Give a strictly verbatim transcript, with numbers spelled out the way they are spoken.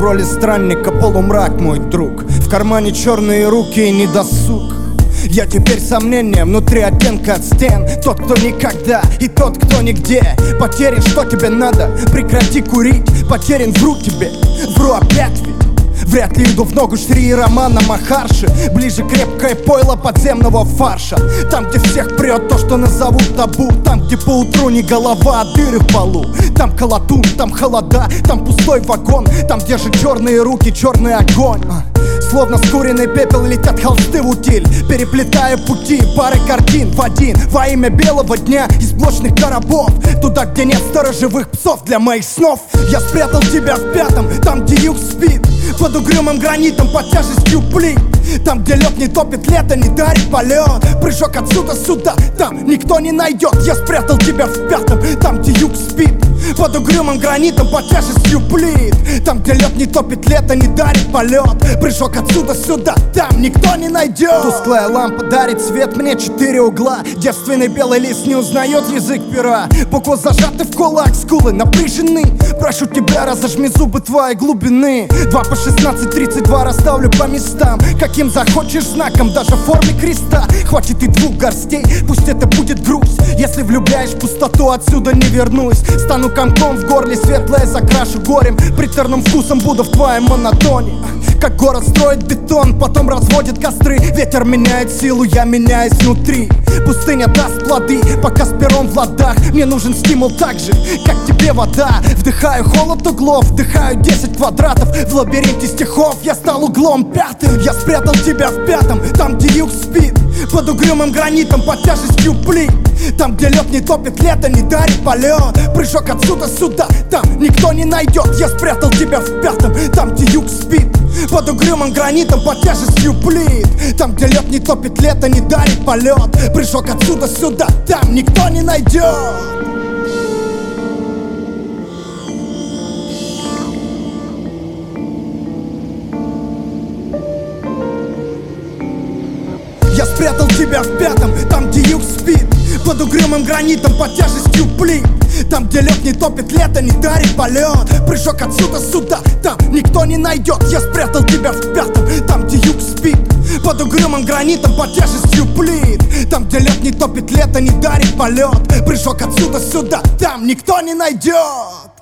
роли странника, полумрак, мой друг. В кармане черные руки и недосуг. Я теперь сомнение внутри оттенка от стен. Тот, кто никогда, и тот, кто нигде. Потерян, что тебе надо, прекрати курить. Потерян, вру тебе, вру опять ведь. Вряд ли иду в ногу Шри Романа Махарши. Ближе крепкое пойло подземного фарша. Там, где всех прет то, что назовут табу. Там, где поутру не голова, а дыры в полу. Там колотун, там холода, там пустой вагон. Там держат черные руки, черный огонь. Словно скуренный пепел летят холсты в утиль, переплетая пути пары картин в один. Во имя белого дня из блочных коробов, туда, где нет сторожевых псов для моих снов. Я спрятал тебя в пятом, там, где юг спит, под угрюмым гранитом, под тяжестью плит. Там, где лед не топит лето, не дарит полет. Прыжок отсюда сюда, там никто не найдет. Я спрятал тебя в пятом, там, где юг спит, под угрюмым гранитом, под тяжестью плит. Там, где лед не топит лето, не дарит полет. Прыжок отсюда сюда, там никто не найдет. Тусклая лампа дарит свет мне четыре угла. Девственный белый лист не узнает язык пера. Буквы зажаты в кулак, скулы напряжены. Прошу тебя, разожми зубы твоей глубины. Два по шестнадцать, тридцать два расставлю по местам, каким захочешь знаком, даже в форме креста. Хватит и двух горстей, пусть это будет грусть. Если влюбляешь в пустоту, отсюда не вернусь. Стану комком в горле, светлое закрашу горем. Приторным вкусом буду в твоем монотоне. Как город строит бетон, потом разводит костры. Ветер меняет силу, я меняюсь внутри. Пустыня даст плоды, пока с пером в ладах. Мне нужен стимул так же, как тебе вода. Вдыхаю холод углов, вдыхаю десять квадратов. В лабиринте стихов я стал углом пятым. Я спрятал тебя в пятом, там, где юг спит, под угрюмым гранитом, под тяжестью плит. Там, где лед не топит лето, не дарит полет. Прыжок отсюда сюда, там никто не найдет. Я спрятал тебя в пятом, там, где юг спит, под угрюмым гранитом, под тяжестью плит. Там, где лед не топит лето, не дарит полет. Прыжок отсюда сюда, там никто не найдет. Я спрятал тебя в пятом, там, где юг спит, под угрюмым гранитом, под тяжестью плит. Там, где лед не топит лето, не дарит полет. Прыжок отсюда сюда, там никто не найдет. Я спрятал тебя в пятом, там, где юг спит, под угрюмым гранитом, под тяжестью плит. Там, где лед не топит лето, не дарит полет. Прыжок отсюда сюда, там никто не найдет.